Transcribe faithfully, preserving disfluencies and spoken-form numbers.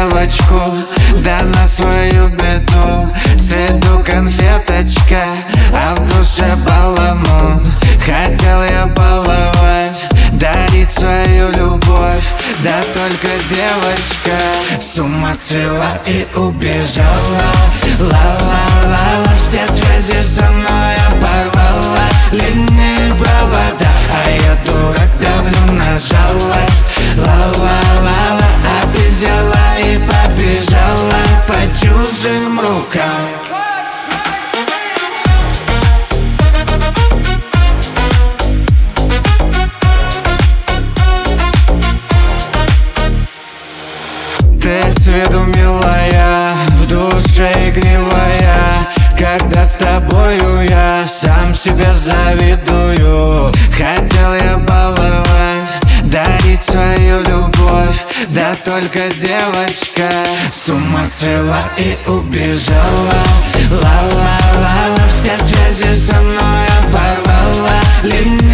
девочку, да на свою беду. С виду конфеточка, а в душе баламут. Хотел я баловать, дарить свою любовь, да только девочка с ума свела и убежала. Ла-ла-ла-ла, все связи со мной оборвала. Линии провода, а я дурак, давлю на жалость. Ла-ла-ла-ла, а ты взяла и побежала по чужим рукам. Ты с виду милая, в душе игривая. Когда с тобою я сам себе завидую. Хотел я баловать, дарить свою любовь, да только девочка с ума свела и убежала. Ла-ла-ла-ла, все связи со мной оборвала. Линии